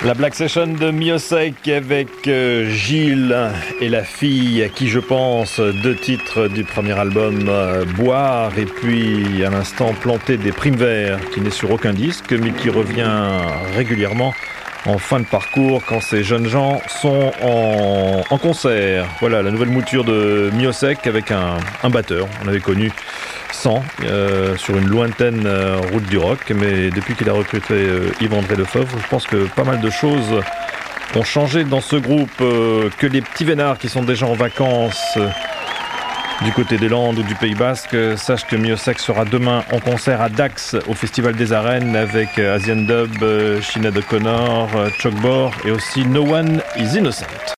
La Black Session de Miosek avec Gilles et la fille à qui je pense, 2 titres du premier album, Boire et puis à l'instant Planter des primes verts, qui n'est sur aucun disque mais qui revient régulièrement en fin de parcours quand ces jeunes gens sont en concert. Voilà la nouvelle mouture de Miosek avec un batteur. On avait connu 100 sur une lointaine route du rock, mais depuis qu'il a recruté Yves-André Lefebvre, je pense que pas mal de choses ont changé dans ce groupe, que les petits vénards qui sont déjà en vacances du côté des Landes ou du Pays Basque sachent que Miosek sera demain en concert à Dax au Festival des Arènes avec Asian Dub, Sinéad O'Connor, Chuck Bor et aussi No One Is Innocent.